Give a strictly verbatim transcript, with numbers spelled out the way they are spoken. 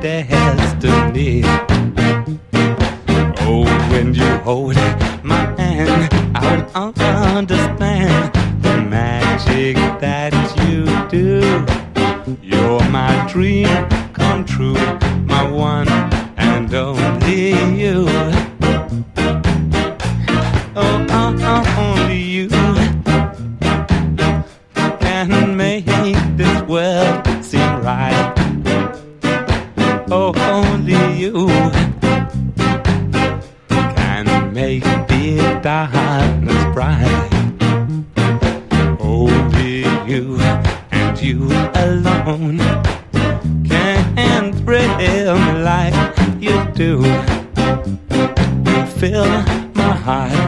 destiny. Oh, when you hold my hand, I will understand the magic that you do. You're my dream come true, my one and only you. Oh, oh, only you can make this world seem right. Oh, only you can make the darkness bright. Only you and you alone can thrill me like you do. Fill my heart